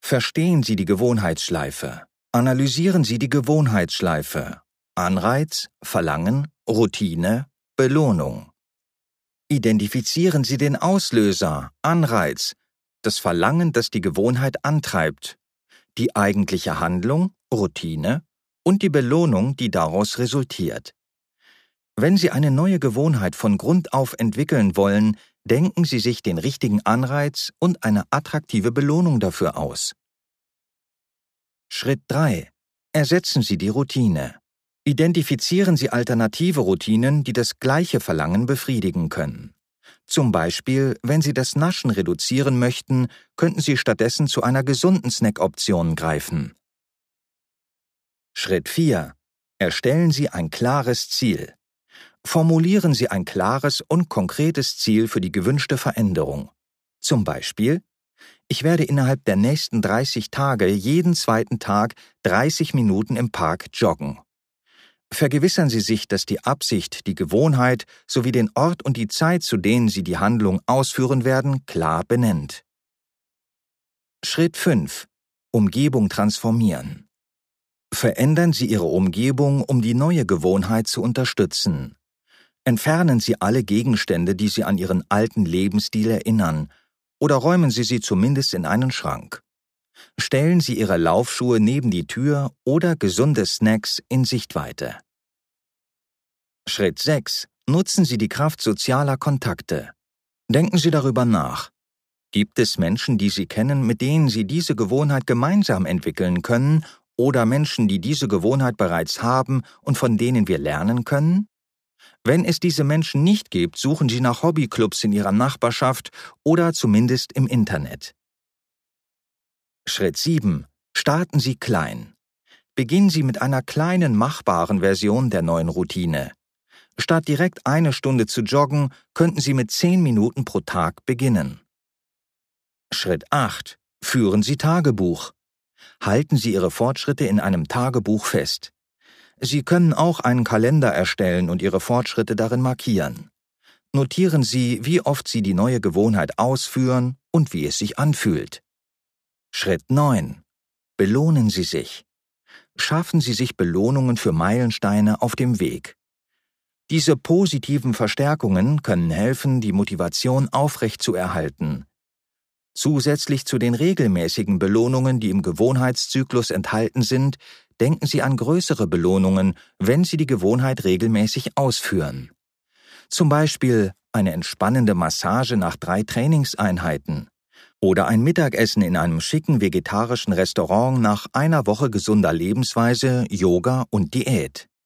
Verstehen Sie die Gewohnheitsschleife. Analysieren Sie die Gewohnheitsschleife. Anreiz, Verlangen, Routine, Belohnung. Identifizieren Sie den Auslöser, Anreiz, das Verlangen, das die Gewohnheit antreibt, die eigentliche Handlung, Routine und die Belohnung, die daraus resultiert. Wenn Sie eine neue Gewohnheit von Grund auf entwickeln wollen, denken Sie sich den richtigen Anreiz und eine attraktive Belohnung dafür aus. Schritt 3. Ersetzen Sie die Routine. Identifizieren Sie alternative Routinen, die das gleiche Verlangen befriedigen können. Zum Beispiel, wenn Sie das Naschen reduzieren möchten, könnten Sie stattdessen zu einer gesunden Snackoption greifen. Schritt 4. Erstellen Sie ein klares Ziel. Formulieren Sie ein klares und konkretes Ziel für die gewünschte Veränderung. Zum Beispiel: Ich werde innerhalb der nächsten 30 Tage jeden zweiten Tag 30 Minuten im Park joggen. Vergewissern Sie sich, dass die Absicht, die Gewohnheit sowie den Ort und die Zeit, zu denen Sie die Handlung ausführen werden, klar benennt. Schritt 5. Umgebung transformieren. Verändern Sie Ihre Umgebung, um die neue Gewohnheit zu unterstützen. Entfernen Sie alle Gegenstände, die Sie an Ihren alten Lebensstil erinnern, oder räumen Sie sie zumindest in einen Schrank. Stellen Sie Ihre Laufschuhe neben die Tür oder gesunde Snacks in Sichtweite. Schritt 6. Nutzen Sie die Kraft sozialer Kontakte. Denken Sie darüber nach. Gibt es Menschen, die Sie kennen, mit denen Sie diese Gewohnheit gemeinsam entwickeln können, oder Menschen, die diese Gewohnheit bereits haben und von denen wir lernen können? Wenn es diese Menschen nicht gibt, suchen Sie nach Hobbyclubs in Ihrer Nachbarschaft oder zumindest im Internet. Schritt 7. Starten Sie klein. Beginnen Sie mit einer kleinen, machbaren Version der neuen Routine. Statt direkt 1 Stunde zu joggen, könnten Sie mit 10 Minuten pro Tag beginnen. Schritt 8. Führen Sie Tagebuch. Halten Sie Ihre Fortschritte in einem Tagebuch fest. Sie können auch einen Kalender erstellen und Ihre Fortschritte darin markieren. Notieren Sie, wie oft Sie die neue Gewohnheit ausführen und wie es sich anfühlt. Schritt 9. Belohnen Sie sich. Schaffen Sie sich Belohnungen für Meilensteine auf dem Weg. Diese positiven Verstärkungen können helfen, die Motivation aufrechtzuerhalten. Zusätzlich zu den regelmäßigen Belohnungen, die im Gewohnheitszyklus enthalten sind, denken Sie an größere Belohnungen, wenn Sie die Gewohnheit regelmäßig ausführen. Zum Beispiel eine entspannende Massage nach 3 Trainingseinheiten oder ein Mittagessen in einem schicken vegetarischen Restaurant nach einer Woche gesunder Lebensweise, Yoga und Diät.